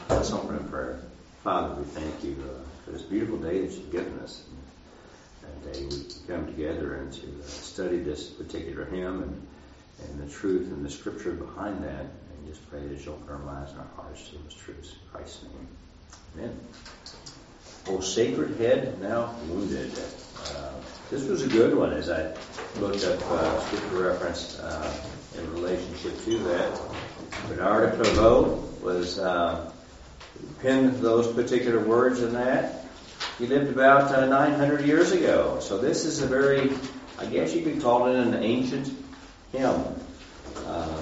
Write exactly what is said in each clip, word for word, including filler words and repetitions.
Let's open in prayer. Father, we thank you uh, for this beautiful day that you've given us. And day we come together and to uh, study this particular hymn and, and the truth and the scripture behind that. And just pray that you'll open our minds and our hearts to those truths. In Christ's name. Amen. O sacred head, now wounded. Uh, this was a good one as I looked up uh, scripture reference uh, in relationship to that. Bernard of Clairvaux was uh, penned those particular words in that. He lived about uh, nine hundred years ago. So this is a very, I guess you could call it an ancient hymn. Uh,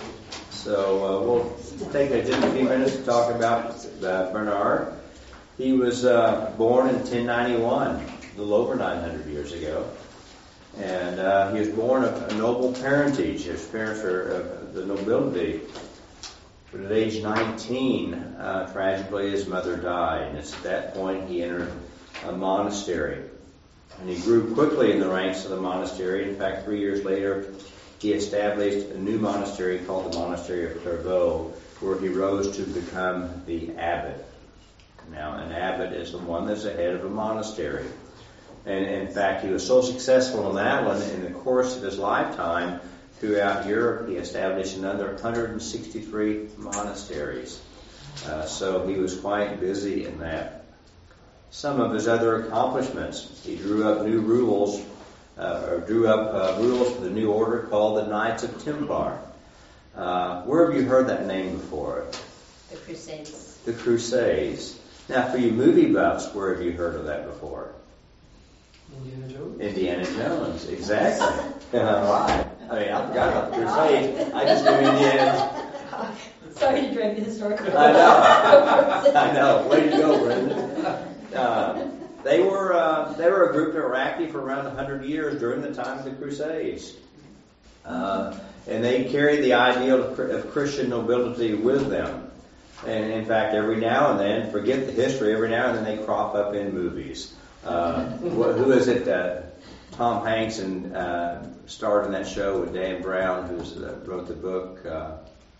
so uh, we'll take a, just a few minutes to talk about uh, Bernard. He was uh, born in ten ninety-one, a little over nine hundred years ago. And uh, he was born of a noble parentage. His parents are of the nobility. But at age nineteen, uh, tragically, his mother died. And it's at that point he entered a monastery. And he grew quickly in the ranks of the monastery. In fact, three years later, he established a new monastery called the Monastery of Clairvaux, where he rose to become the abbot. Now, an abbot is the one that's the head of a monastery. And in fact, he was so successful in that one, in the course of his lifetime, throughout Europe, he established another one hundred sixty-three monasteries. Uh, so he was quite busy in that. Some of his other accomplishments, he drew up new rules, uh, or drew up uh, rules for the new order called the Knights of Templar. Uh, where have you heard that name before? The Crusades. The Crusades. Now, for you movie buffs, where have you heard of that before? Indiana Jones? Indiana Jones, exactly. Right. I mean, I forgot about the Crusades. I just knew Indiana. Sorry to drag the historical. I know. I know. Way to go, Brenda. Uh, they were uh, they were a group that were active for around one hundred years during the time of the Crusades. Uh, and they carried the ideal of, of Christian nobility with them. And in fact, every now and then, forget the history, every now and then they crop up in movies. Uh, who is it? Uh, Tom Hanks and uh, starred in that show with Dan Brown, who uh, wrote the book. Uh,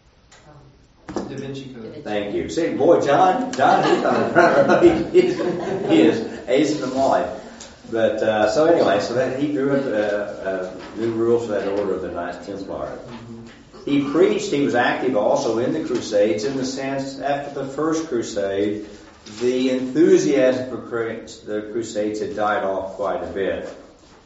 Da Vinci Code. Thank you. See, boy, John, John, he's on the front row. He, he's, he is acing them life. But uh, so anyway, so that he drew up uh, uh, new rules for that order of the Knights Templar. Mm-hmm. He preached. He was active also in the Crusades, in the sense after the first Crusade, the enthusiasm for the Crusades had died off quite a bit.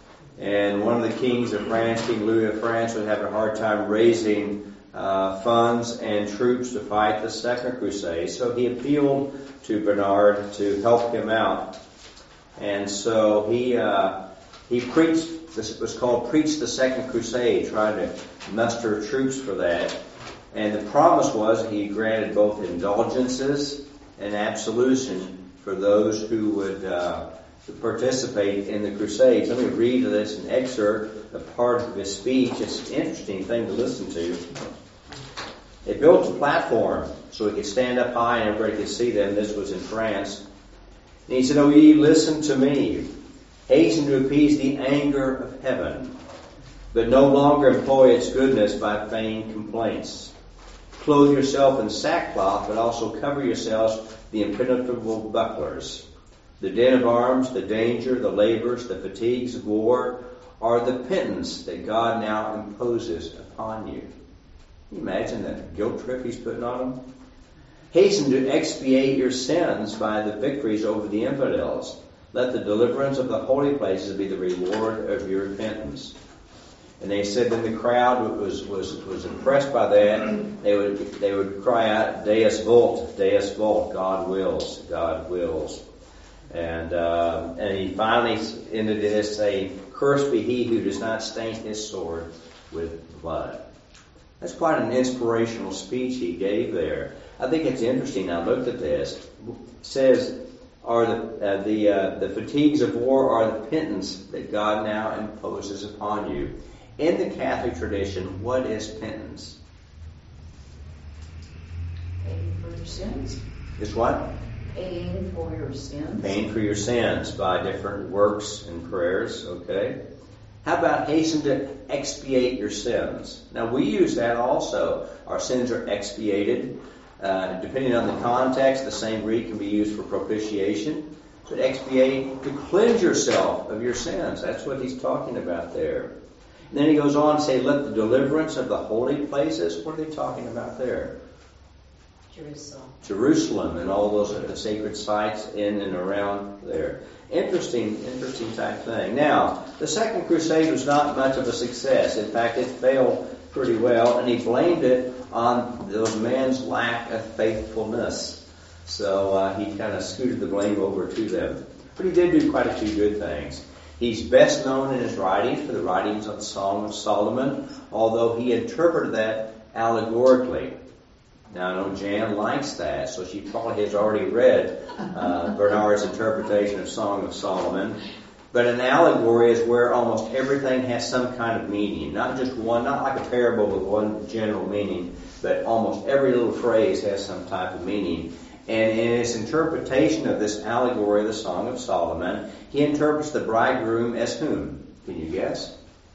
And one of the kings of France, King Louis of France, was having a hard time raising uh, funds and troops to fight the Second Crusade. So he appealed to Bernard to help him out. And so he uh, he preached, this was called Preach the Second Crusade, trying to muster troops for that. And the promise was he granted both indulgences and absolution for those who would uh, participate in the Crusades. Let me read this an excerpt, a part of his speech. It's an interesting thing to listen to. They built a platform so he could stand up high and everybody could see them. This was in France. And he said, "O ye, listen to me. Hasten to appease the anger of heaven, but no longer employ its goodness by feigned complaints. Clothe yourself in sackcloth, but also cover yourselves the impenetrable bucklers. The din of arms, the danger, the labors, the fatigues of war are the pittance that God now imposes upon you." Can you imagine that guilt trip he's putting on them? "Hasten to expiate your sins by the victories over the infidels. Let the deliverance of the holy places be the reward of your repentance." And they said that the crowd was, was, was impressed by that. They would they would cry out, "Deus vult, Deus vult," God wills, God wills. And uh, and he finally ended this saying, "Cursed be he who does not stain his sword with blood." That's quite an inspirational speech he gave there. I think it's interesting. I looked at this. It says, "Are the uh, the uh, the fatigues of war are the pittance that God now imposes upon you." In the Catholic tradition, what is penance? Paying for your sins. It's what? Paying for your sins. Paying for your sins by different works and prayers, okay? How about hasten to expiate your sins? Now, we use that also. Our sins are expiated. Uh, depending on the context, the same Greek can be used for propitiation. But expiate, to cleanse yourself of your sins. That's what he's talking about there. And then he goes on to say, let the deliverance of the holy places. What are they talking about there? Jerusalem. Jerusalem and all those uh, sacred sites in and around there. Interesting, interesting type thing. Now, the Second Crusade was not much of a success. In fact, it failed pretty well, and he blamed it on the man's lack of faithfulness. So uh, he kind of scooted the blame over to them. But he did do quite a few good things. He's best known in his writings for the writings of the Song of Solomon, although he interpreted that allegorically. Now, I know Jan likes that, so she probably has already read uh, Bernard's interpretation of Song of Solomon. But an allegory is where almost everything has some kind of meaning. Not just one, not like a parable with one general meaning, but almost every little phrase has some type of meaning. And in his interpretation of this allegory of the Song of Solomon, he interprets the bridegroom as whom? Can you guess?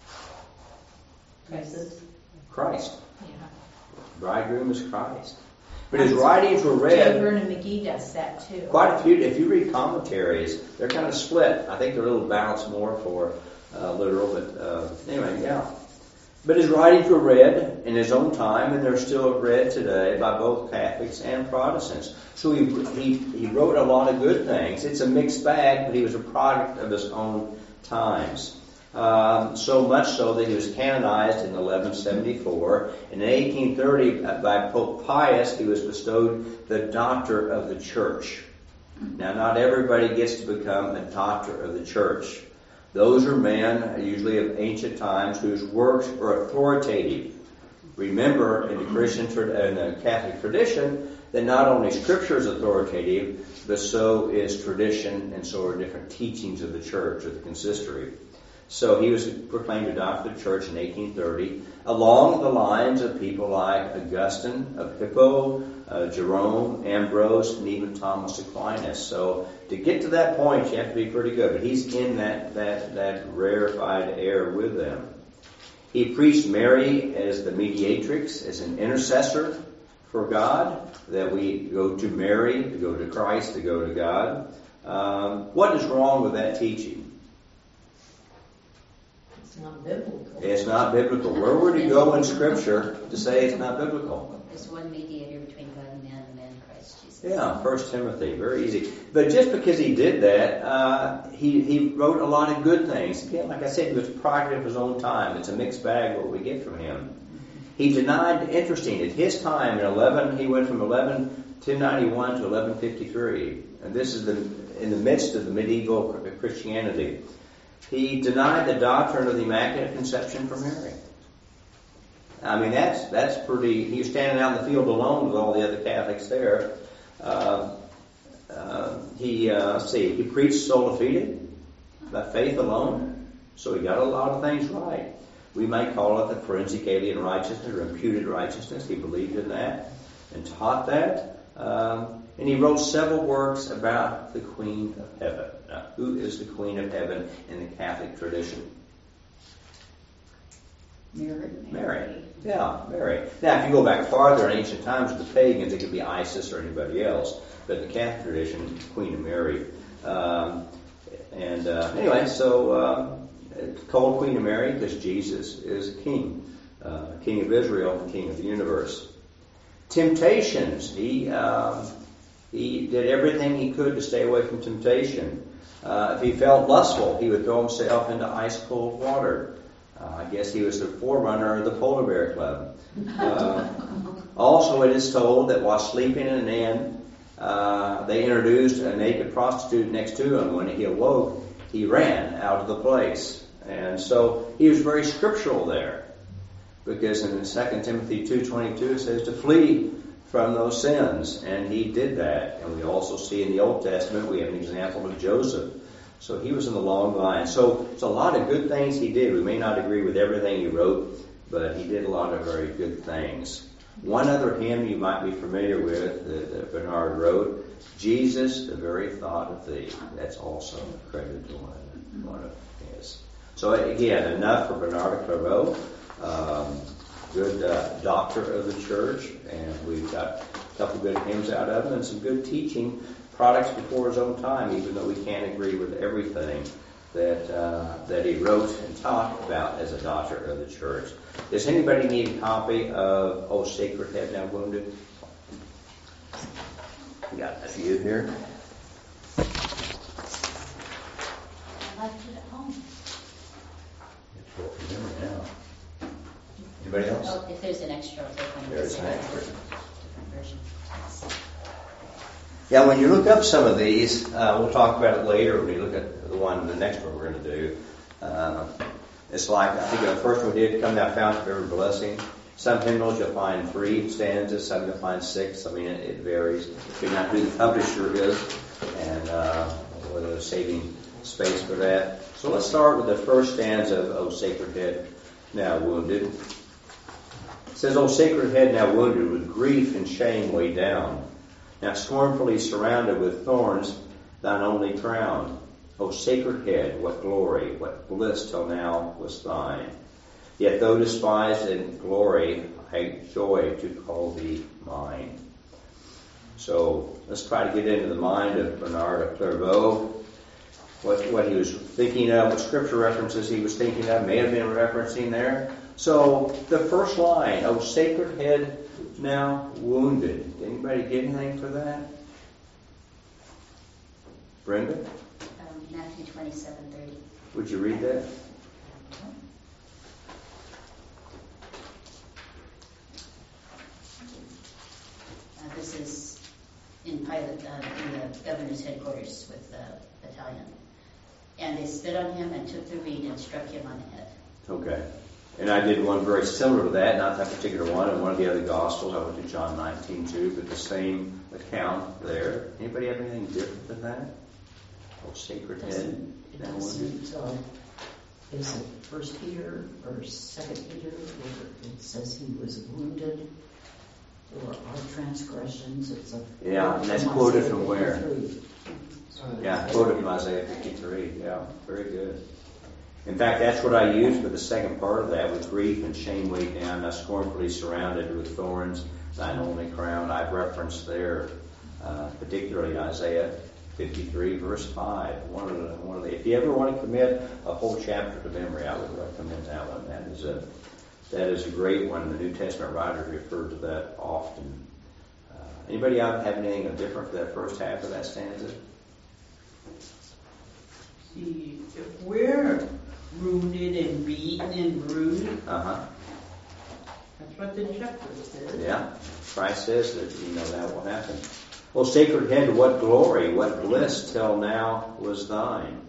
Christ. Christ. Yeah. Bridegroom is Christ. But his writings were J. read. Vernon McGee does that too. Quite a few. If you read commentaries, they're kind of split. I think they're a little balanced more for uh, literal, but uh, anyway, yeah. But his writings were read in his own time, and they're still read today by both Catholics and Protestants. So he he he wrote a lot of good things. It's a mixed bag, but he was a product of his own times. Um, so much so that he was canonized in eleven seventy-four. And in eighteen thirty, by Pope Pius, he was bestowed the Doctor of the Church. Now, not everybody gets to become a Doctor of the Church. Those are men, usually of ancient times, whose works are authoritative. Remember, in the Christian in the Catholic tradition, that not only Scripture is authoritative, but so is tradition, and so are different teachings of the Church or the consistory. So he was proclaimed a doctor of the Church in eighteen thirty, along the lines of people like Augustine of Hippo, uh, Jerome, Ambrose, and even Thomas Aquinas. So to get to that point, you have to be pretty good. But he's in that that that rarefied air with them. He preached Mary as the mediatrix, as an intercessor for God, that we go to Mary, to go to Christ, to go to God. Um, what is wrong with that teaching? It's not biblical. It's not biblical. Where would you go in Scripture to say it's not biblical? There's one mediator between God and man, the man Christ Jesus. Yeah, First Timothy, very easy. But just because he did that, uh, he he wrote a lot of good things. Again, like I said, he was a product of his own time. It's a mixed bag what we get from him. He denied, interesting, at his time in eleven, he went from eleven ten ninety-one to eleven fifty-three, and this is the in the midst of the medieval Christianity. He denied the doctrine of the Immaculate Conception for Mary. I mean, that's that's pretty. He was standing out in the field alone with all the other Catholics there. Uh, uh, he uh, let's see. He preached sola fide, by faith alone. So he got a lot of things right. We might call it the forensic alien righteousness or imputed righteousness. He believed in that and taught that. Um, and he wrote several works about the Queen of Heaven. Now, who is the Queen of Heaven in the Catholic tradition? Mary. Mary. Yeah, Mary. Now, if you go back farther in ancient times with the pagans, it could be Isis or anybody else. But in the Catholic tradition, Queen of Mary. Um, and uh, anyway, so uh, it's called Queen of Mary because Jesus is king. Uh, king of Israel and king of the universe. Temptations. He um, he did everything he could to stay away from temptation. Uh, if he felt lustful, he would throw himself into ice cold water. Uh, I guess he was the forerunner of the Polar Bear Club. Uh, also, it is told that while sleeping in an inn, uh, they introduced a naked prostitute next to him. When he awoke, he ran out of the place. And so he was very scriptural there. Because in Second Timothy two twenty-two it says to flee from those sins. And he did that. And we also see in the Old Testament, we have an example of Joseph. So he was in the long line. So it's a lot of good things he did. We may not agree with everything he wrote, but he did a lot of very good things. One other hymn you might be familiar with that, that Bernard wrote, Jesus, the very thought of thee. That's also credited to one, one of his. So again, enough for Bernard of Clairvaux. Um, good uh, doctor of the church, and we've got a couple good hymns out of him, and some good teaching products before his own time, even though we can't agree with everything that uh, that he wrote and taught about as a doctor of the church. Does anybody need a copy of O Sacred Head Now Wounded? We got a few here. I left it at home. Now. Anybody else? Oh, if there's an extra, I'll take one. There's an extra. Version. Yeah, when you look up some of these, uh, we'll talk about it later when you look at the one, the next one we're going to do. Uh, it's like, I think the first one we did, Come Thou Fount of Every Blessing. Some hymnals you'll find three stanzas, some you'll find six. I mean, it, it varies depending on who the publisher is and uh, whether they're saving space for that. So let's start with the first stanza of O Sacred Head Now Wounded. It says, O sacred head now wounded, with grief and shame weighed down, now scornfully surrounded with thorns, thine only crown. O sacred head, what glory, what bliss till now was thine. Yet though despised in glory, I joy to call thee mine. So let's try to get into the mind of Bernard of Clairvaux. What, what he was thinking of, what scripture references he was thinking of, may have been referencing there. So the first line, O sacred head now wounded. Did anybody get anything for that? Brenda? Um, Matthew twenty-seven thirty. Would you read that? Uh, this is in Pilate, uh, in the governor's headquarters with the battalion. And they spit on him and took the reed and struck him on the head. Okay. And I did one very similar to that, not that particular one, in one of the other Gospels. I went to John nineteen two, but the same account there. Anybody have anything different than that? Oh, sacred head. Doesn't, it doesn't, uh, is it First Peter or Second Peter where it says he was wounded for our transgressions? It's a Yeah, and that's quoted from where? Uh, Yeah, quoted from Isaiah fifty-three. Yeah, very good. In fact, that's what I used for the second part of that, with grief and shame weighed down, now scornfully surrounded with thorns, thine only crown. I've referenced there, uh, particularly Isaiah fifty-three, verse five. One of the, one of the, if you ever want to commit a whole chapter to memory, I would recommend that one. That is a, that is a great one. The New Testament writers refer to that often. Uh, anybody out have anything different for that first half of that stanza? See, if we're wounded and beaten and bruised, Uh-huh. that's what the shepherd says. Yeah. Christ says that, you know, that will happen. O sacred head, what glory, what bliss till now was thine.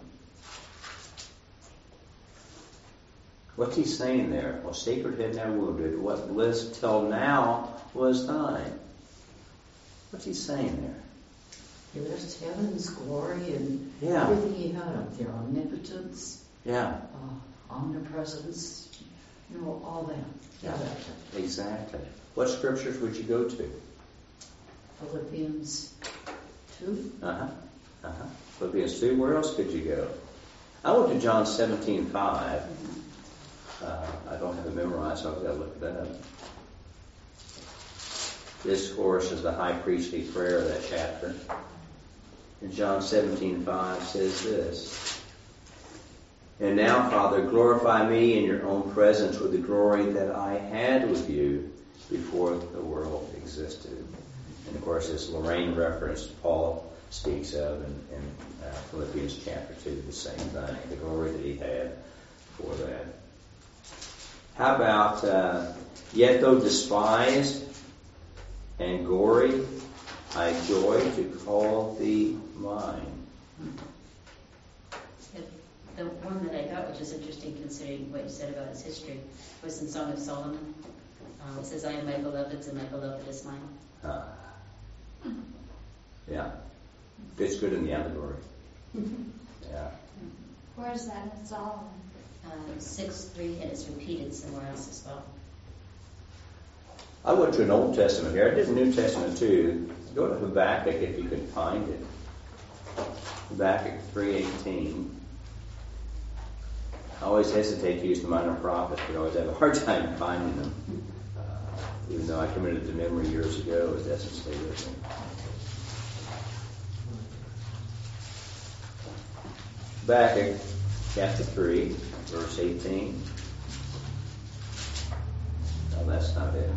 What's he saying there? O sacred head now wounded, what bliss till now was thine. What's he saying there? Yeah, there's heaven's glory and Yeah. everything he had up there, omnipotence, Yeah, uh, omnipresence, you know, all that. Yeah, that. exactly. What scriptures would you go to? Philippians two. Uh-huh. Uh-huh. Philippians two, where else could you go? I went to John seventeen five. Uh, I don't have it memorized, so I've got to look that up. This, of course, is the high priestly prayer of that chapter. And John seventeen five says this: And now, Father, glorify me in your own presence with the glory that I had with you before the world existed. And, of course, this Lorraine reference Paul speaks of in, in uh, Philippians chapter two, the same thing, the glory that he had for that. How about, uh, yet though despised and gory, I joy to call thee mine. The one that I got, which is interesting considering what you said about his history, was in Song of Solomon. Um, it says, I am my beloved's and my beloved is mine. Uh, yeah. Fits good in the allegory. Yeah. Where is that in Solomon? Um, six three, and it's repeated somewhere else as well. I went to an Old Testament here. I did a New Testament too. Go to Habakkuk if you can find it. Habakkuk three eighteen. I always hesitate to use the minor prophets, but I always have a hard time finding them. Uh, Even though I committed to memory years ago, it doesn't stay with me. Habakkuk chapter three, verse eighteen. No, that's not it.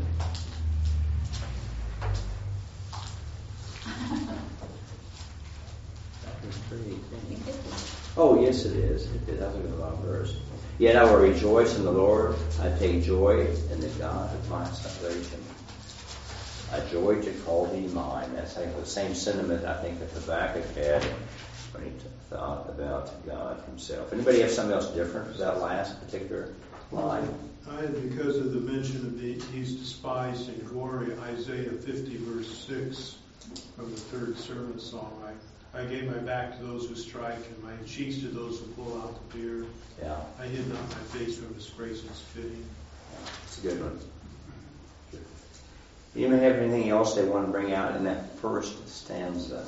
Habakkuk three eighteen. Oh, yes, it is. It is. I was looking at the wrong verse. Yet I will rejoice in the Lord. I take joy in the God of my salvation. A joy to call thee mine. That's like the same sentiment I think that Habakkuk had when he thought about God himself. Anybody have something else different? Is that last particular line? I, because of the mention of the, he's despised in glory, Isaiah fifty verse six from the third sermon song. I, I gave my back to those who strike and my cheeks to those who pull out the beard. Yeah. I hid not my face from disgrace and spitting. Yeah, it's a good one. You may have anything else they want to bring out in that first stanza.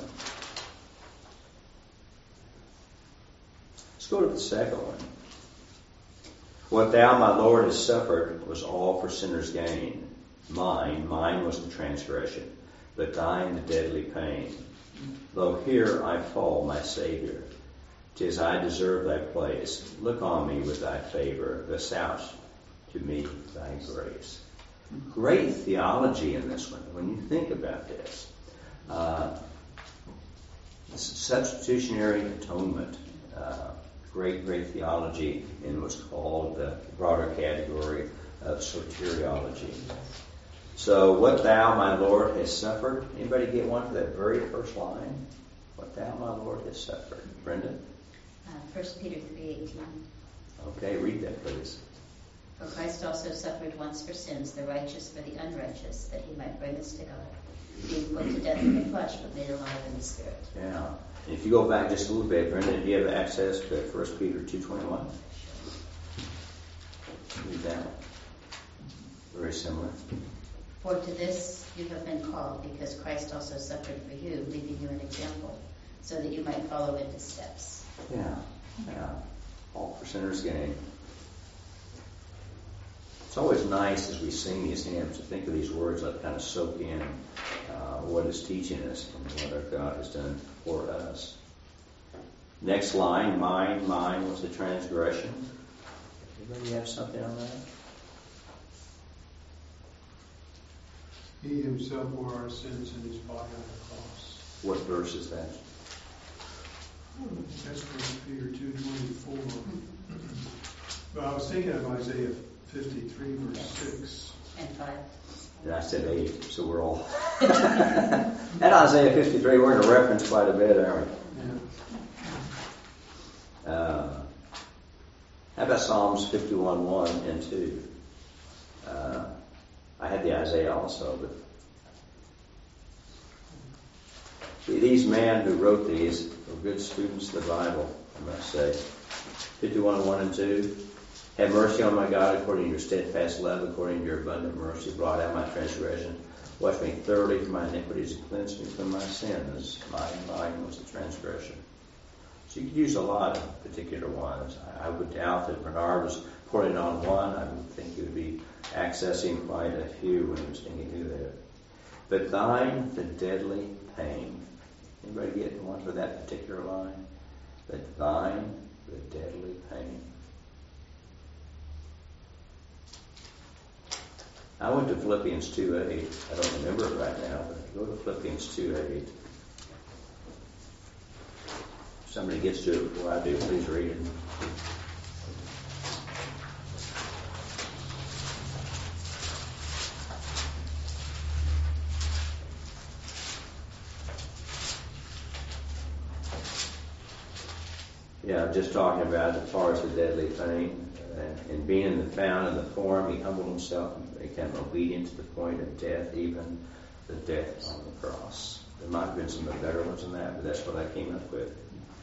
Let's go to the second one. What thou, my Lord, hast suffered was all for sinners' gain. Mine, mine was the transgression, but thine the deadly pain. Lo, here I fall, my Savior. 'Tis I deserve thy place. Look on me with thy favor. Vouchsafe to me thy grace. Great theology in this one when you think about this. Uh, substitutionary atonement. Uh, great, great theology in what's called the broader category of soteriology. So, what thou, my Lord, hast suffered. Anybody get one for that very first line? What thou, my Lord, hast suffered. Brenda? Uh, First Peter three eighteen. Okay, read that, please. For Christ also suffered once for sins, the righteous for the unrighteous, that he might bring us to God, being put to death in the flesh, but made alive in the spirit. Yeah. And if you go back just a little bit, Brenda, do you have access to First Peter two twenty-one? Read that. Very similar. For to this you have been called, because Christ also suffered for you, leaving you an example, so that you might follow in his steps. Yeah. Yeah. All for sinners' gain. It's always nice as we sing these hymns to think of these words that kind of soak in uh, what is teaching us and what our God has done for us. Next line, mine, mine was the transgression. Anybody have something on that? He himself bore our sins in his body on the cross. What verse is that? That's First Peter two twenty-four. But I was thinking of Isaiah fifty-three verse six. And five. And I said eight, so we're all... And Isaiah fifty-three, we're going to reference quite a bit, aren't we? Yeah. Uh, how about Psalms fifty-one one and two? Uh, I had the Isaiah also, but these men who wrote these were good students of the Bible, I must say. fifty-one one and two. Have mercy on my God according to your steadfast love, according to your abundant mercy. Blot out my transgression. Wash me thoroughly from my iniquities and cleanse me from my sins. Mine, mine was the transgression. So you could use a lot of particular ones. I, I would doubt that Bernard was putting on one. I would think he would be accessing quite a few when he was thinking through that. But thine, the deadly pain. Anybody get one for that particular line? But thine, the deadly pain. I went to Philippians two eight. I don't remember it right now, but go to Philippians two eight. If somebody gets to it before I do, please read it. Yeah, just talking about as far as the deadly pain. And, and being in the found in the form, he humbled himself and became obedient to the point of death, even the death on the cross. There might have been some better ones than that, but that's what I came up with.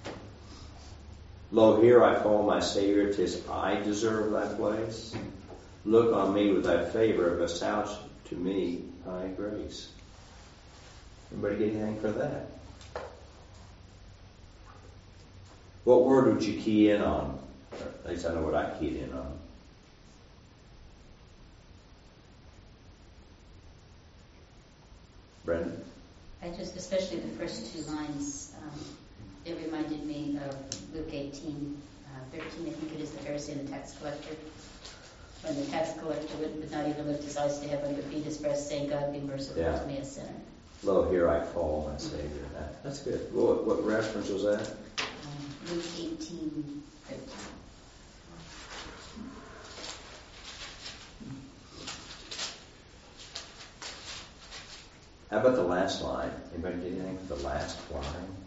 Lo, here I fall, my Savior, 'tis I deserve thy place. Look on me with thy favor, vouchsafe to me thy grace. Anybody get anything for that? What word would you key in on? Or at least I know what I keyed in on. Brendan? I just, especially the first two lines, um, it reminded me of Luke eighteen, uh, thirteen, I think it is, the Pharisee and the tax collector. When the tax collector would, would not even lift his eyes to heaven, but beat his breast, saying, God, be merciful Yeah. to me, a sinner. Lo, here I fall, my Savior. That, that's good. What, what reference was that? Um, Luke eighteen, thirteen. How about the last line? Anybody get anything for the last line?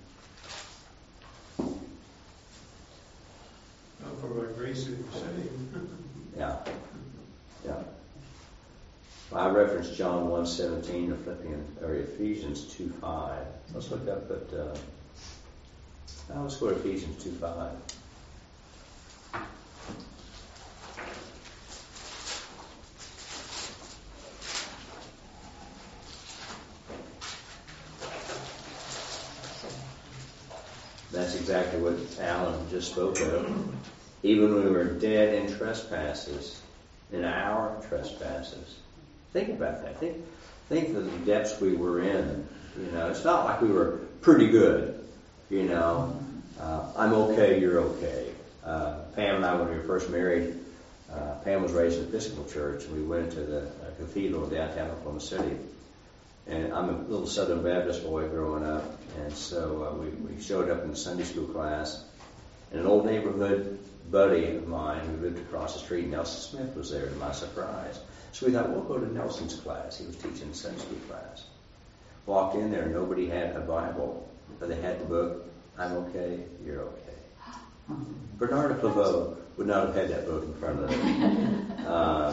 Oh, for by grace you are saved. Yeah. Yeah. Well, I referenced John one seventeen or Philippians or Ephesians two five. Let's look up at uh, oh, let's go to Ephesians two five. That's exactly what Alan just spoke of. Even when we were dead in trespasses, in our trespasses. Think about that. Think, think of the depths we were in. You know, it's not like we were pretty good. You know, uh, I'm okay, you're okay. Uh, Pam and I, when we were first married, uh, Pam was raised in the Episcopal Church, and we went to the uh, cathedral downtown Oklahoma City. And I'm a little Southern Baptist boy growing up, and so uh, we, we showed up in the Sunday school class, and an old neighborhood buddy of mine who lived across the street, Nelson Smith, was there to my surprise. So we thought, we'll go to Nelson's class. He was teaching the Sunday school class. Walked in there, nobody had a Bible, but they had the book, I'm okay, you're okay. Bernard of Clairvaux would not have had that book in front of him. Uh,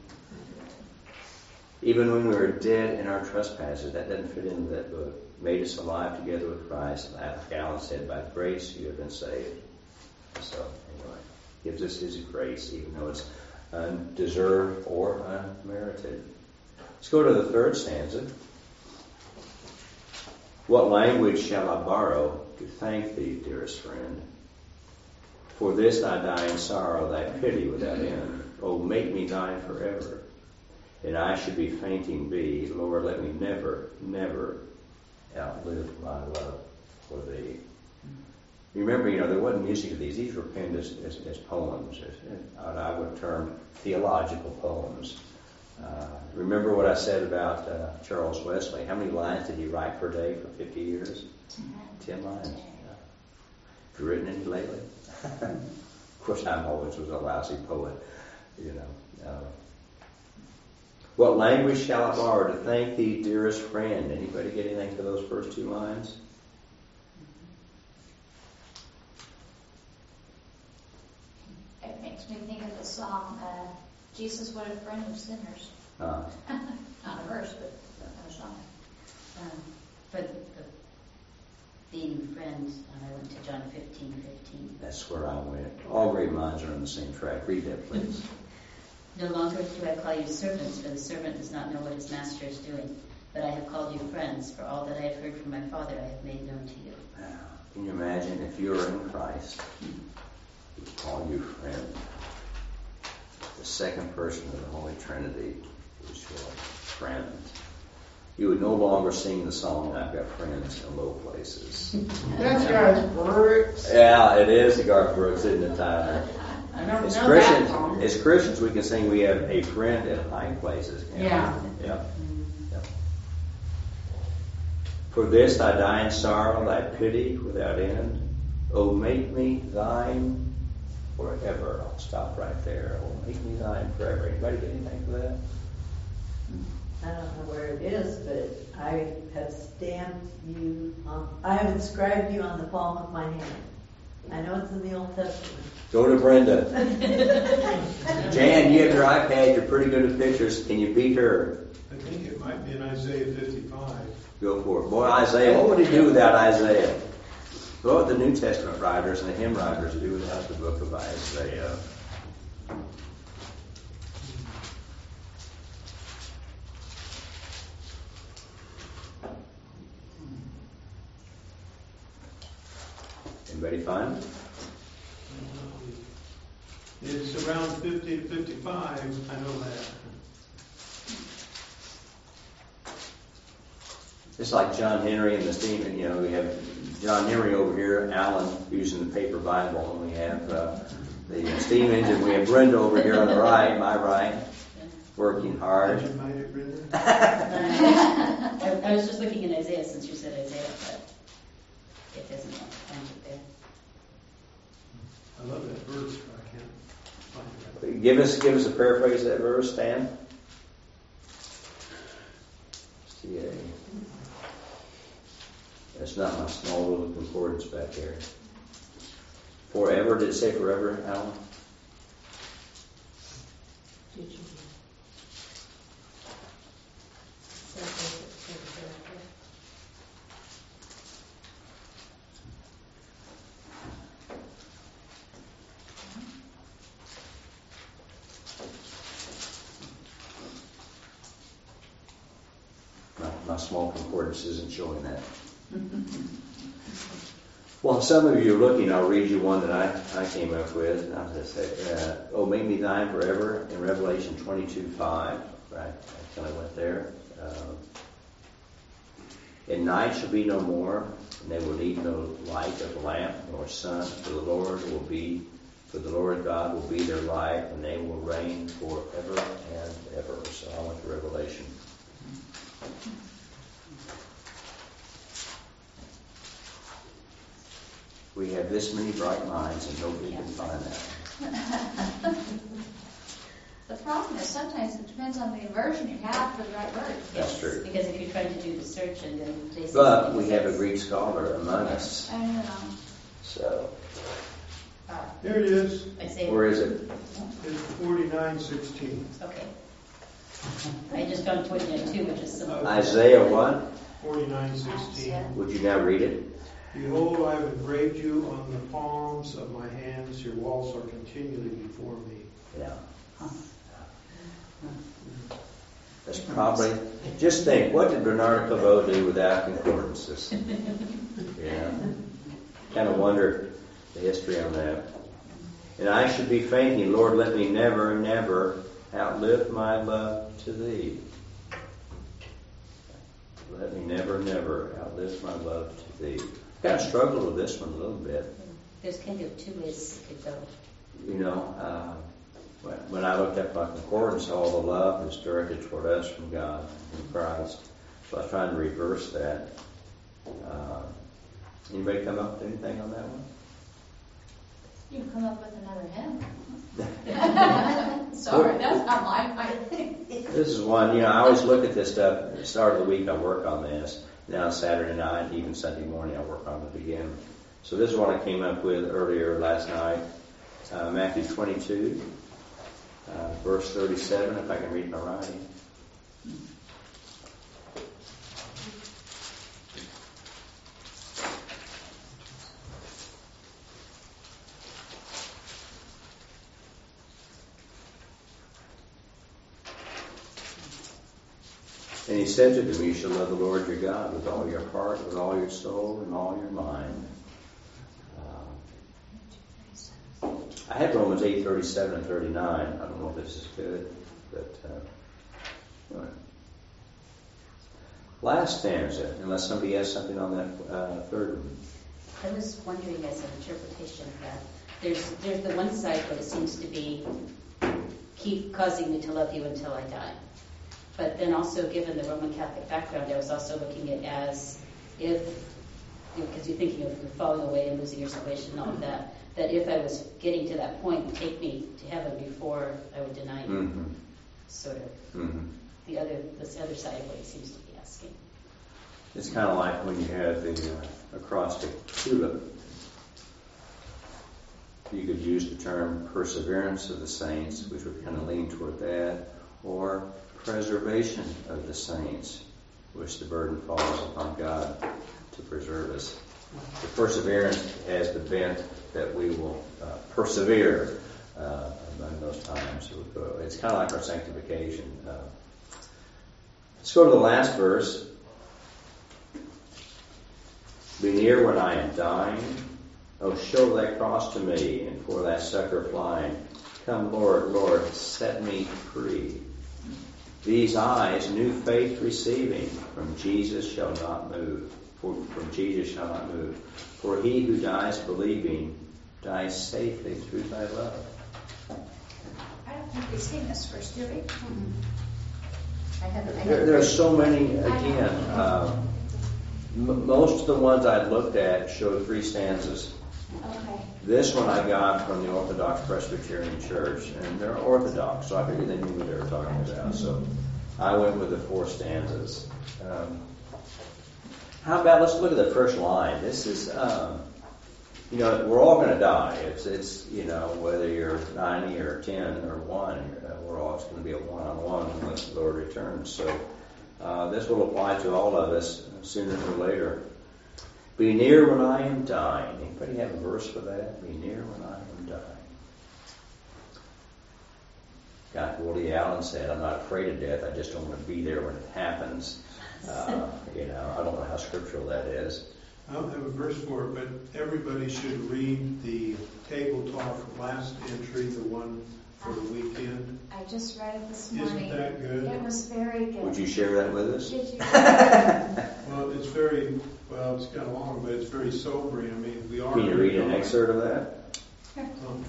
Even when we were dead in our trespasses, that doesn't fit into that book. Made us alive together with Christ. Like Alan said, by grace you have been saved. So, anyway, gives us His grace, even though it's undeserved or unmerited. Let's go to the third stanza. What language shall I borrow to thank Thee, dearest friend? For this I die in sorrow, Thy pity without end. Oh, make me Thine forever. And I should be fainting be, Lord, let me never, never outlive my love for Thee. You remember, you know, there wasn't music of these. These were penned as, as, as poems, as, I would term theological poems. Uh, remember what I said about uh, Charles Wesley? How many lines did he write per day for fifty years? Ten lines. Yeah. Have you written any lately? Of course, I always was a lousy poet, you know. Uh, What language shall I borrow to thank Thee, dearest friend? Anybody get anything for those first two lines? It makes me think of the song, uh, Jesus, what a friend of sinners. Uh, Not a verse, but a song. Um, but the, being friend, uh, I went to John fifteen fifteen. that's where I went. All great minds are on the same track. Read that, please. No longer do I call you servants, for the servant does not know what his master is doing. But I have called you friends, for all that I have heard from my Father I have made known to you. Now, can you imagine if you were in Christ, He would call you friend. The second person of the Holy Trinity is your friend. You would no longer sing the song, I've got friends in low places. That's Garth Brooks. Yeah, it is the Garth Brooks, isn't it, Tyler? I don't As know Christians, that song. as Christians, we can sing we have a friend in high places. can't we? Yeah. Yeah. Yeah. For this I die in sorrow, Thy pity without end. Oh, make me Thine forever. I'll stop right there. Oh, make me Thine forever. Anybody get anything for that? I don't know where it is, but I have stamped you on, I have inscribed you on the palm of my hand. I know it's in the Old Testament. Go to Brenda. Jan, you have your iPad. You're pretty good at pictures. Can you beat her? I think it might be in Isaiah fifty-five. Go for it. Boy, Isaiah, what would he do without Isaiah? What would the New Testament writers and the hymn writers do without the book of Isaiah? Anybody find it? It's around fifty to fifty-five, I know that. It's like John Henry and the Stephen, you know, we have John Henry over here, Alan using the paper Bible, and we have uh, the steam engine. We have Brenda over here on the right, my right, working hard. Did you find it, Brenda? I, I was just looking in Isaiah since you said Isaiah, but it doesn't find it there. I love that verse, but I can't find it. Give us, give us a paraphrase of that verse, Stan. C A. That's not my small little concordance back there. Forever, did it say forever, Alan? Did you? My, my small concordance isn't showing that. Well, some of you are looking, I'll read you one that I, I came up with. I'll just say, uh, oh, make me thine forever in Revelation twenty-two five. Right, I kind of went there. Um, and night shall be no more, and they will need no light of lamp nor sun, for the Lord will be, for the Lord God will be their light, and they will reign forever and ever. So I went to Revelation. We have this many bright minds, and nobody can find that. The problem is sometimes it depends on the version you have for the right word. That's true. Because if you're trying to do the search and then they say But something we have a says- Greek scholar among us, I don't know. so Uh, There it is. Isaiah. where is it? It's forty-nine sixteen. Okay. I just found twenty-two, which is similar. Isaiah what? Forty-nine sixteen. Would you now read it? Behold, I have engraved you on the palms of my hands. Your walls are continually before me. Yeah. That's probably, just think, what did Bernard Clairvaux do without concordances? Yeah. Kind of wonder the history on that. And I should be fainting, Lord, let me never, never outlive my love to thee. Let me never, never outlive my love to thee. Kind of struggled with this one a little bit. There's kind of two ways it could go. You know, uh, when, when I looked up my concordance, all the love is directed toward us from God, from Christ. So I was trying to reverse that. Uh, anybody come up with anything on that one? You can come up with another hymn. Sorry, that's not my thing. This is one, you know, I always look at this stuff. At the start of the week, I work on this. Now Saturday night, even Sunday morning, I work on it again. So this is what I came up with earlier last night. Uh, Matthew twenty-two, uh, verse thirty-seven, if I can read my writing. And he said to them, you shall love the Lord your God with all your heart, with all your soul, and all your mind. Uh, I had Romans eight, thirty-seven and thirty-nine. I don't know if this is good, but uh, anyway. Last stanza, unless somebody has something on that uh, third one. I was wondering as an interpretation of that. There's there's the one side where it seems to be keep causing me to love you until I die. But then also, given the Roman Catholic background, I was also looking at it as if, because you know, you're thinking of falling away and losing your salvation and all of that, that if I was getting to that point, take me to heaven before I would deny you. Mm-hmm. Sort of Mm-hmm. the other, this other side of what he seems to be asking. It's kind of like when you have the uh, acrostic tulip. You could use the term perseverance of the saints, which would kind of lean toward that, or preservation of the saints, which the burden falls upon God to preserve us. The perseverance has the bent that we will uh, persevere uh, among those times. It's kind of like our sanctification. Uh, let's go to the last verse. Be near when I am dying. Oh, show thy cross to me, and for thy succor flying. Come, Lord, Lord, set me free. These eyes, new faith receiving, from Jesus shall not move. For, from Jesus shall not move. For he who dies believing dies safely through thy love. I don't think we've seen this first, do we? I haven't, I There, haven't there are read- so many, again, um, m- most of the ones I looked at showed three stanzas. Okay. This one I got from the Orthodox Presbyterian Church, and they're Orthodox, so I figured they knew what they were talking about. So I went with the four stanzas. Um, how about, let's look at the first line. This is, um, you know, we're all going to die. It's, it's, you know, whether you're ninety or ten or one, uh, we're all, it's going to be a one-on-one unless the Lord returns. So uh, this will apply to all of us sooner or later. Be near when I am dying. Anybody have a verse for that? Be near when I am dying. Guy Woody Allen said, I'm not afraid of death, I just don't want to be there when it happens. Uh, you know, I don't know how scriptural that is. I don't have a verse for it, but everybody should read the table talk last entry, the one for the weekend. I just read it this Isn't morning. that good? It was very good. Would you share that with us? Did you? Well, it's very, well, it's kind of long, but it's very sobering. I mean, we are... Can you read an excerpt of that? Um,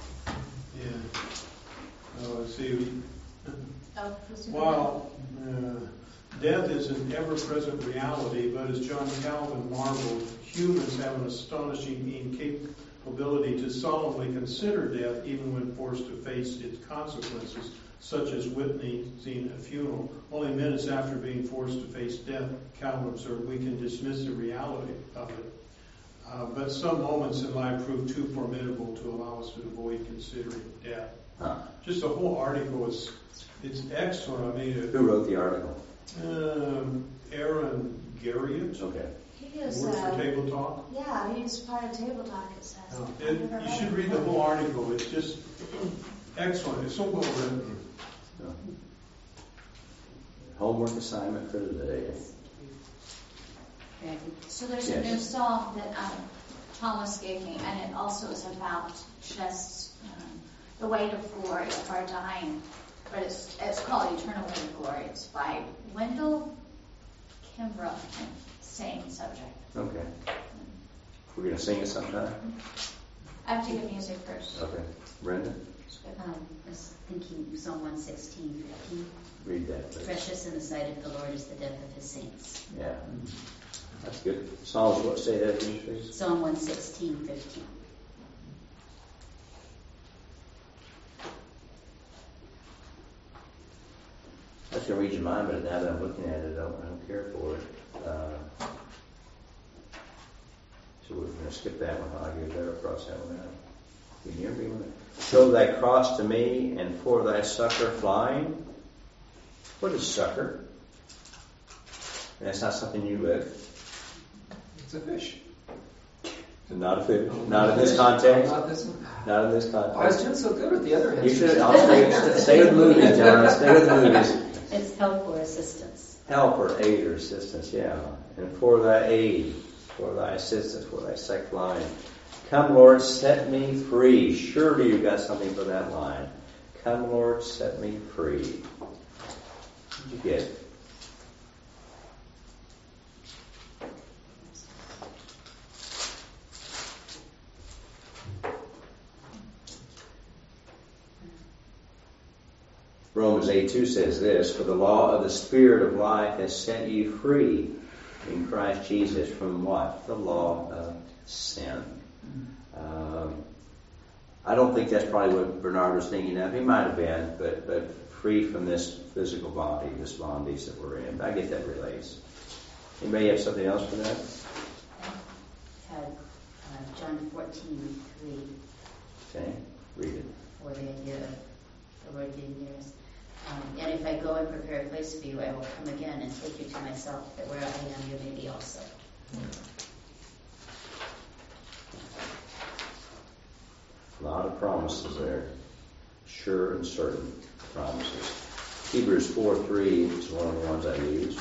yeah. Uh, let's see. Oh, who's doing While uh, death is an ever-present reality, but as John Calvin marveled, humans have an astonishing incapability to solemnly consider death even when forced to face its consequences, such as witnessing a funeral. Only minutes after being forced to face death, Calvin observed, we can dismiss the reality of it. Uh, but some moments in life prove too formidable to allow us to avoid considering death. Huh. Just the whole article is it's excellent. I mean, it, Who wrote the article? um, Aaron Garriott, Okay. He is, works for uh, Table Talk. yeah, he's part of Table Talk, it says. Uh, I've it, never you read should it read the before. whole article. It's just excellent. It's so well written. So, homework assignment for today. Randy? So there's Yes. a new song that um, Thomas gave me, and it also is about just um, the weight of glory of our dying. But it's it's called Eternal Weight of Glory. It's by Wendell Kimbrough, same subject. Okay. We're going to sing it sometime? I have to get music first. Okay. Brenda, Um, I was thinking Psalm one sixteen, fifteen. read that, please. Precious in the sight of the Lord is the death of his saints. Yeah. That's good. Psalms, what, say that again, please? Psalm one sixteen, fifteen. I was going to read your mind, but now that I'm looking at it, I don't, I don't care for it. Uh, so we're going to skip that one. I'll get better across that one out. Be near me when it- Show thy cross to me, and for thy succor flying. What is succor? That's not something you live. It's a fish. Not a fish. Not in this context. Not this one. Not in this Oh, I was context. doing so good with the other You answers. should. I'll stay, stay with movies, John. Stay with movies. It's help or assistance. Help or aid or assistance, yeah. And for thy aid, for thy assistance, for thy sec line. Come, Lord, set me free. Surely you got something for that line. Come, Lord, set me free. What did you get? Romans eight two says this, for the law of the Spirit of life has set you free in Christ Jesus from what? The law of sin. Um, I don't think that's probably what Bernard was thinking of. He might have been, but, but free from this physical body, this bondage that we're in. I get that relates. Anybody have something else for that? Had uh, John fourteen, three, Okay, read it. for the idea of the Lord being near us. Um, and if I go and prepare a place for you, I will come again and take you to myself, that where I am, you may be also. A lot of promises there. Sure and certain promises. Hebrews four three is one of the ones I used.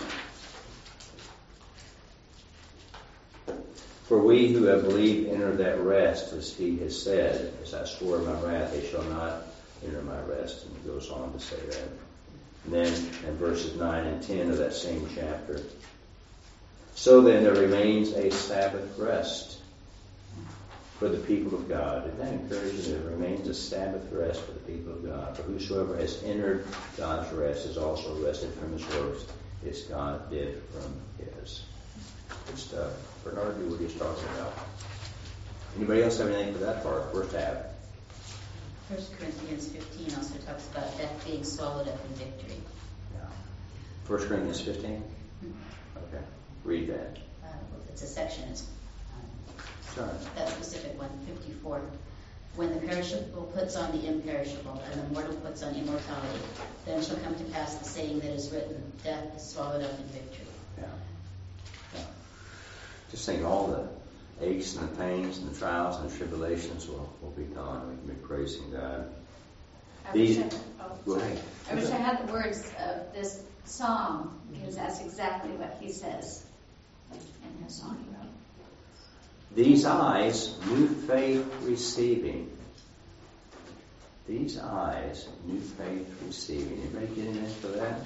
For we who have believed enter that rest, as he has said, as I swore in my wrath, they shall not enter my rest. And he goes on to say that. And then in verses nine and ten of that same chapter. So then there remains a Sabbath rest for the people of God. Isn't that encouraging? There remains a Sabbath rest for the people of God. For whosoever has entered God's rest is also rested from his works, as God did from his. Good stuff. Bernard knew what he was talking about. Anybody else have anything for that part? First half. First Corinthians fifteen also talks about death being swallowed up in victory. Yeah. First Corinthians fifteen? Okay. Read that. Uh, well, it's a section. It's um, Sorry. that specific one, fifty-four. When the perishable puts on the imperishable, and the mortal puts on immortality, then shall come to pass the saying that is written, death is swallowed up in victory. Yeah. Yeah. Just think all the aches and the pains and the trials and the tribulations will, will be gone. We can be praising God. I These, wish I, oh, go sorry. ahead. I wish I had the words of this song, because that's exactly what he says in his song he wrote. These eyes, new faith receiving. These eyes, new faith receiving. Anybody getting into that?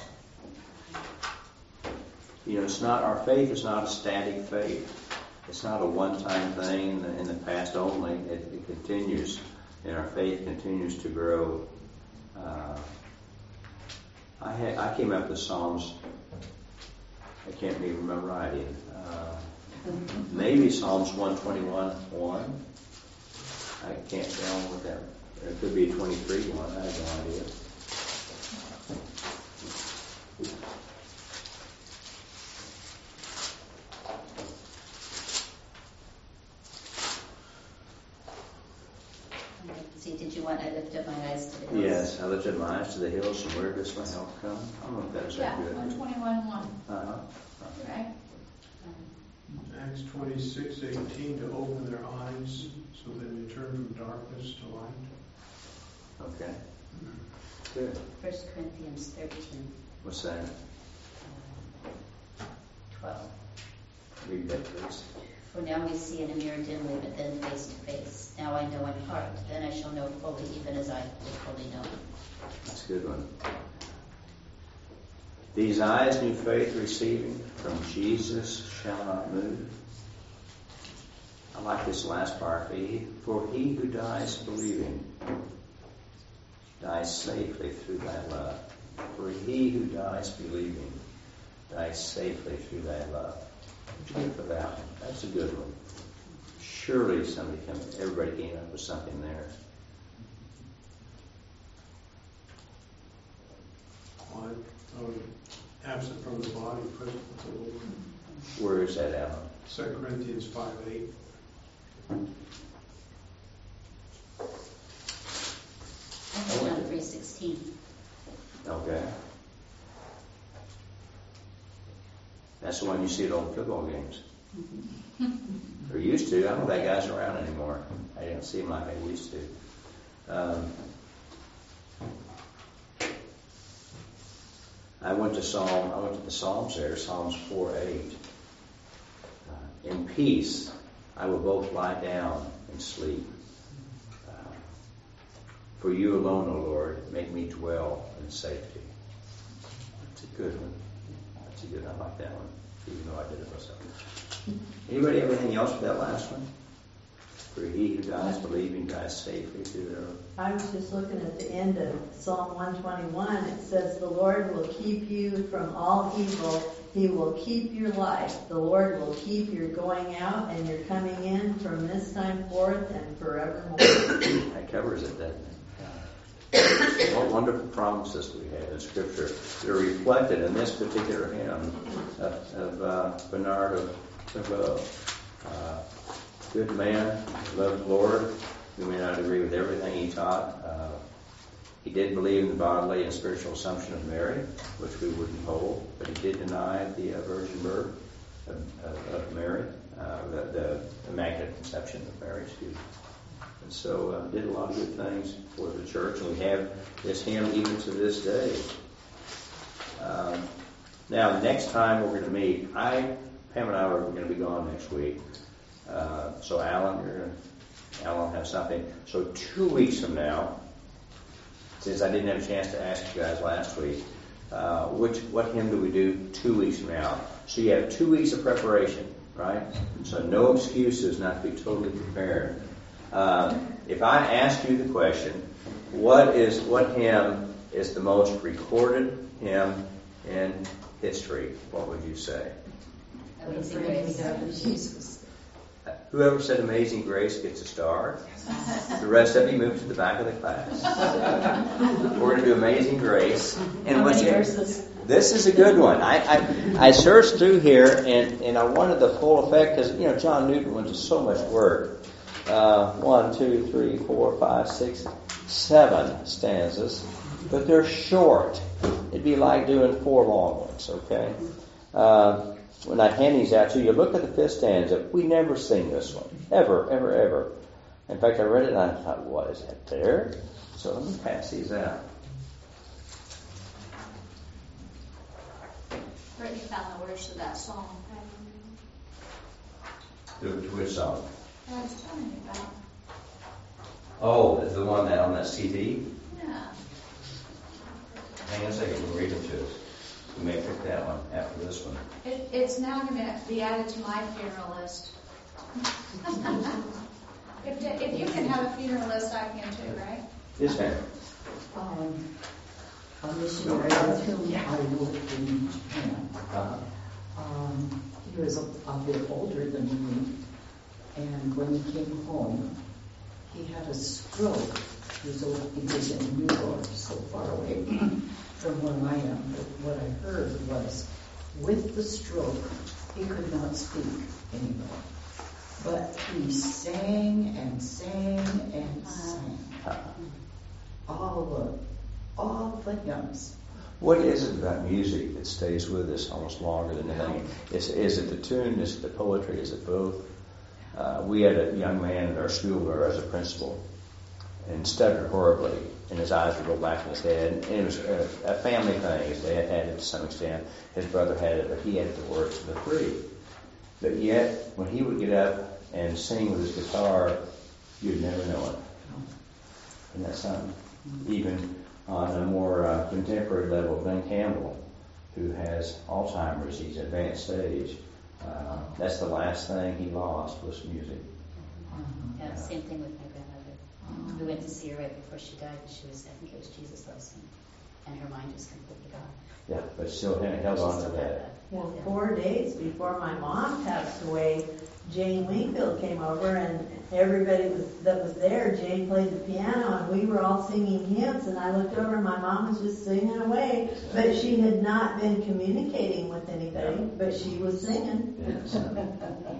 You know, it's not, our faith is not a static faith. It's not a one-time thing in the, in the past only. It, it continues, and our faith continues to grow. Uh, I had, I came up with Psalms. I can't even remember writing. Uh, maybe Psalms one twenty-one one. I can't tell what that. It could be a twenty-three one. I have no idea. See, did you want I lift up my eyes to the hills? Yes, I lifted my eyes to the hills, and where does my help come? I don't know if that was Yeah, that good. one twenty-one one, Uh-huh. right? Acts twenty-six eighteen, to open their eyes so they may turn from darkness to light. Okay. Good. First Corinthians thirteen, What's that? uh, twelve. Read that, please. For now we see in a mirror dimly, but then face to face. Now I know in part, then I shall know fully, even as I am fully known. That's a good one. These eyes, new faith receiving, from Jesus shall not move. I like this last part. For he, for he who dies believing dies safely through thy love. For he who dies believing dies safely through thy love. What you get for that one? That's a good one. Surely somebody came, everybody came up with something there. Well, I- absent from the body, present with the Lord. Where is that, Alan? Second Corinthians five eight. That's John three sixteen. Okay. That's the one you see at all the football games. Or used to. I don't think guys are around anymore. I don't see them like I used to. Um, I went to Psalm. I went to the Psalms there. Psalms four eight. Uh, in peace, I will both lie down and sleep. Uh, for you alone, O Lord, make me dwell in safety. That's a good one. That's a good. I like that one, even though I did it myself. Anybody have anything else for that last one? For he who dies believing dies safely through their. I was just looking at the end of Psalm one twenty-one. It says, the Lord will keep you from all evil. He will keep your life. The Lord will keep your going out and your coming in from this time forth and forevermore. That covers it, doesn't it? What wonderful promises we have in Scripture. They're reflected in this particular hymn of, of uh, Bernard of Clairvaux. Uh, good man, loved the Lord. We may not agree with everything he taught. Uh, he did believe in the bodily and spiritual assumption of Mary, which we wouldn't hold, but he did deny the uh, virgin birth of, of, of Mary, uh, the, the immaculate conception of Mary, excuse me. And so uh, did a lot of good things for the church, and we have this hymn even to this day. Um, now, next time we're going to meet, I, Pam and I are going to be gone next week. Uh, so Alan, you're going to, Alan have something. So two weeks from now, since I didn't have a chance to ask you guys last week, uh, which what hymn do we do two weeks from now? So you have two weeks of preparation, right? So no excuses not to be totally prepared. Uh, if I ask you the question, what is what hymn is the most recorded hymn in history? What would you say? Amazing Praise Grace. God, Jesus. Whoever said Amazing Grace gets a star. The rest of you move to the back of the class. We're going to do Amazing Grace. And How what's many it? verses? This is a good one. I, I, I searched through here and, and I wanted the full effect because, you know, John Newton went to so much work. Uh, one, two, three, four, five, six, seven stanzas. But they're short. It'd be like doing four long ones, okay? Uh, when I hand these out to you, look at the fifth stanza. We never sing this one. Ever, ever, ever. In fact, I read it and I thought, what is that there? So let me pass these out. Brittany found the words to that song. To which song? I was telling you about. Oh, the one that on that C D? Yeah. Hang on a second, we'll read it to us. We may pick that one after this one. It, it's now going to be added to my funeral list. if, if you can have a funeral list, I can too, right? Yes, ma'am. Um, a missionary with whom I worked in Japan. Uh-huh. Um, he was a, a bit older than me, and when he came home, he had a stroke. He was, old, he was in New York, so far away from where I am. But what I heard was, with the stroke, he could not speak anymore. But he sang and sang and sang. All the, all the hymns. What is it about music that stays with us almost longer than anything? Is, is it the tune? Is it the poetry? Is it both? Uh, we had a young man at our school where I was a principal and stuttered horribly, and his eyes would go back in his head. And it was a, a family thing. His dad had it to some extent. His brother had it, but he had the words to the three. But yet, when he would get up and sing with his guitar, you'd never know it. Isn't that something? Even on a more uh, contemporary level, Glenn Campbell, who has Alzheimer's, he's advanced stage. Uh, that's the last thing he lost was music. Yeah, same thing with my grandmother. We went to see her right before she died, and she was, I think it was Jesus Loves Him. And her mind was completely gone. Yeah, but still held She on to still had that. Well, Yeah. four days before my mom passed away, Jane Wingfield came over, and everybody was, that was there, Jane played the piano, and we were all singing hymns, and I looked over, and my mom was just singing away, but she had not been communicating with anybody, but she was singing. Yeah, so,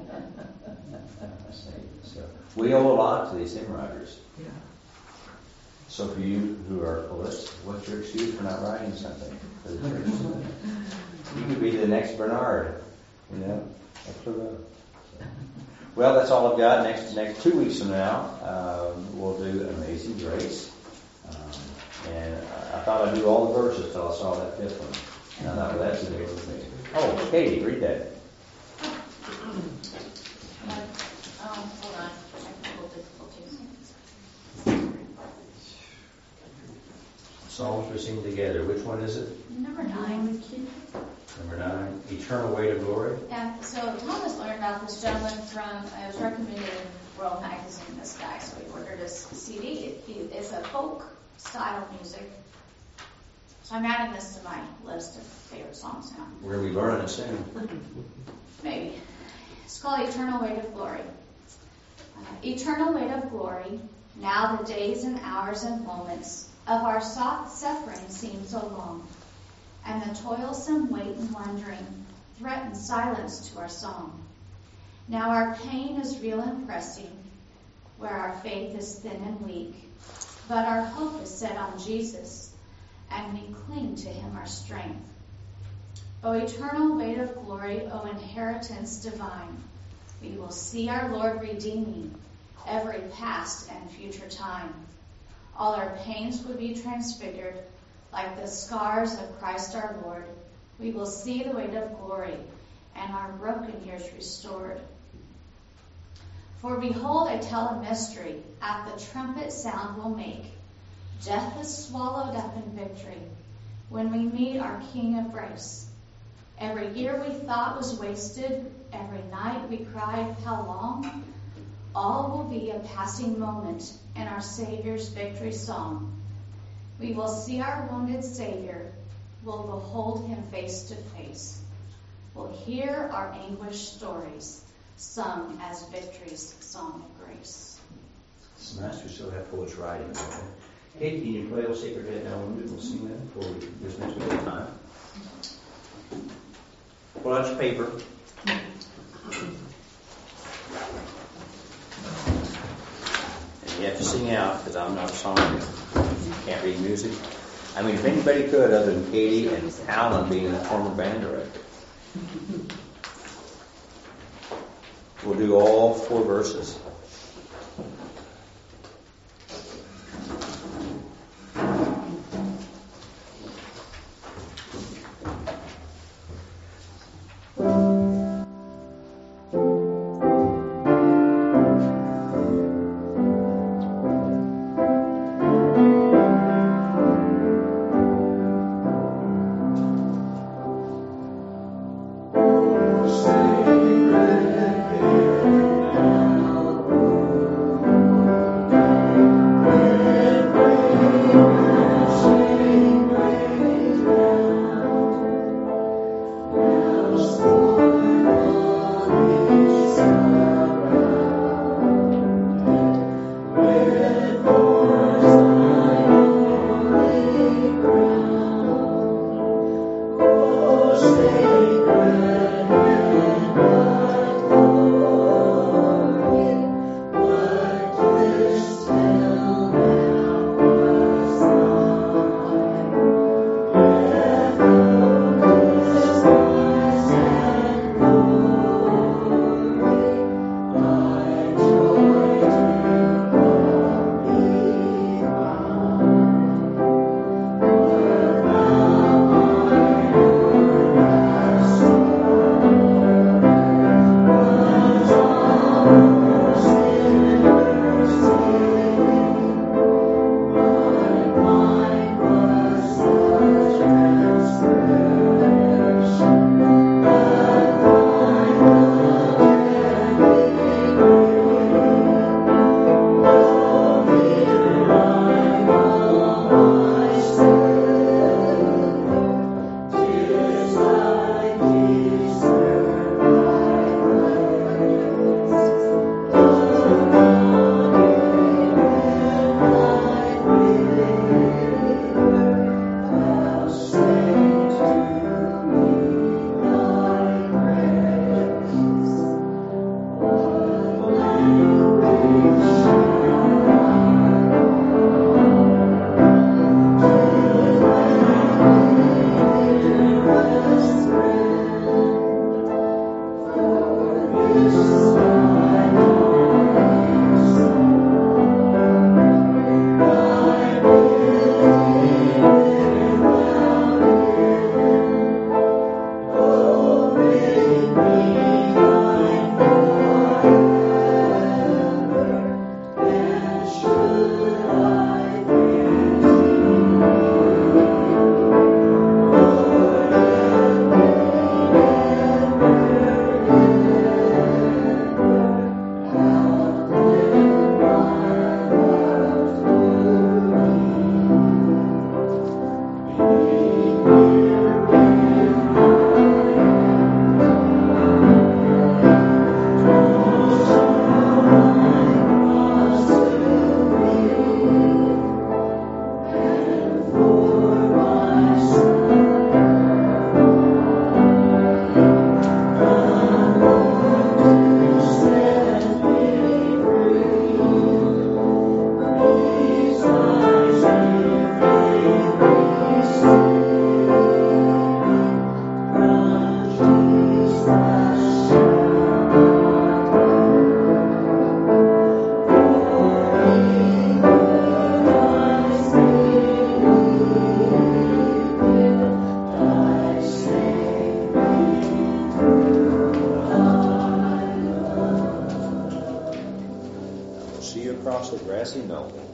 so we owe a lot to these hymn writers. Yeah. So for you who are poets, what's your excuse for not writing something for the church? You could be the next Bernard, you know, up the road. Well, that's all I've got. Next, next two weeks from now, um, we'll do Amazing Grace. Um, and I thought I'd do all the verses till I saw that fifth one. And I thought, well, that's the deal with me. Oh, Katie, read that. Um, hold on. Technical difficulties. Psalms we sing together. Which one is it? Number nine. Number nine. Eternal Weight of Glory. Yeah, so Thomas learned about this gentleman from, it was recommended in World Magazine, this guy, so he ordered his C D. It, it, it's a folk style music. So I'm adding this to my list of favorite songs now. We're going to be learning it soon. Maybe. It's called Eternal Weight of Glory. Uh, Eternal weight of glory, now the days and hours and moments of our soft suffering seem so long, and the toilsome wait and wondering threaten silence to our song. Now our pain is real and pressing, where our faith is thin and weak, but our hope is set on Jesus, and we cling to Him our strength. O eternal weight of glory, O inheritance divine, we will see our Lord redeeming every past and future time. All our pains would be transfigured like the scars of Christ our Lord. We will see the weight of glory and our broken years restored. For behold, I tell a mystery, at the trumpet sound will make Death is swallowed up in victory when we meet our King of grace. Every year we thought was wasted, every night we cried, how long? All will be a passing moment in our Savior's victory song. We will see our wounded Savior, we'll behold him face to face. We'll hear our anguished stories sung as victory's song of grace. It's nice we still have poets writing. Katie, can you play "O Sacred Head Now Wounded"? We'll sing that before we dismiss we have time. Pull out your paper. And you have to sing out, because I'm not a songwriter. Can't read music. I mean, if anybody could, other than Katie and Alan being the former band director. We'll do all four verses. See you across the grassy knoll.